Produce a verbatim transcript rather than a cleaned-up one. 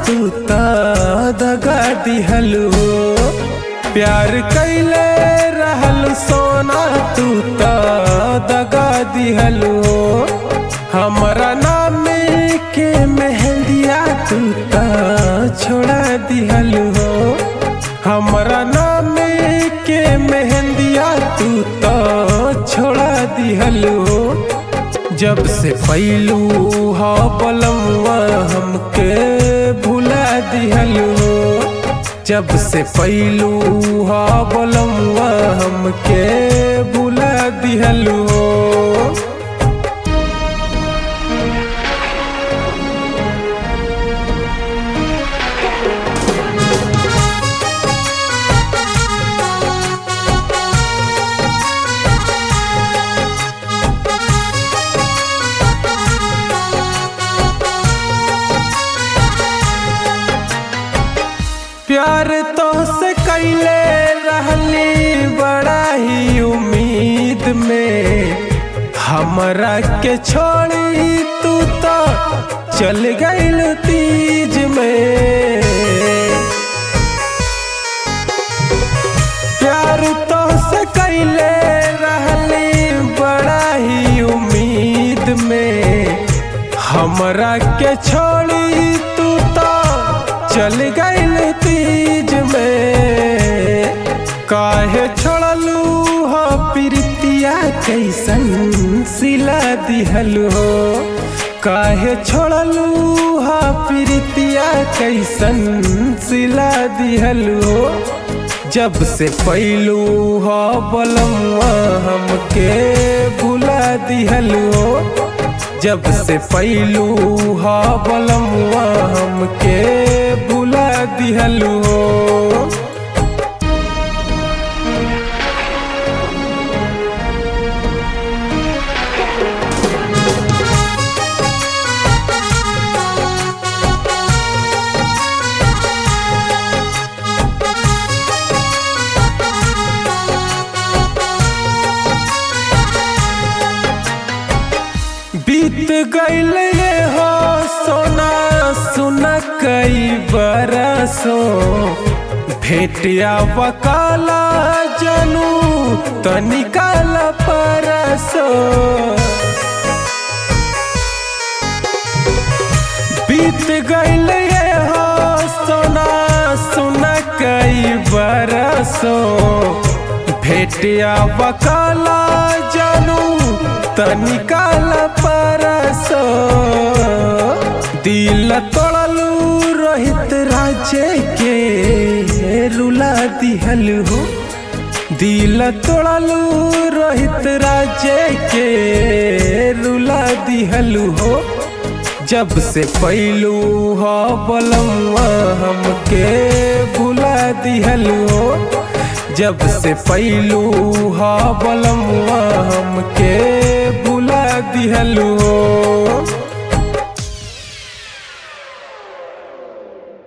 तू ता दगा दिहलू प्यार कैले रहल सोना तू ता दगा दिहलू हमरा नाम के मेहंदिया तू ता छोड़ा दिहलू हमरा नाम के मेहंदिया तू ता छोड़ा दिहलू जब से पैलू हा बलमुआ हमके भुला दिहलू जब से पैलू हा बलमुआ हमके भुला दिहलू प्यार तो से कैले रहली बड़ा ही उम्मीद में हमरा के छोड़ी तू तो चल गइल तीज में प्यार तो से कैले रहली बड़ा ही उम्मीद में हमरा के छोड़ी तू तो चल गइल तीज में काहे छोड़लू हो प्रीतिया कैसन सिला दिहलू हो काहे छोड़लू हो प्रीतिया कैसन सिला दिहलू हो जब से पैलू हो बलमुआ हमके भुला दिहलू हो जब से पैलू हा बलमुआ हमके भुला दिहलू बीत गइल ये हो सोना सुना कई बरसों भेटिया बकाला जनू तनिकाल परसो बीत गइल ये हो सोना सुना कई बरसों भेटिया बकाला जनू तनिकाल परसो दिल तोड़लू रोहित राजे के रुला दिहलू हो दिल तोड़लू रोहित राजे के रुला दिहलू हो जब से पैलू हो बलमुआ हमके भुला दिहलू हो जब से पैलू हा बलमुआ हमके भुला दिहलू।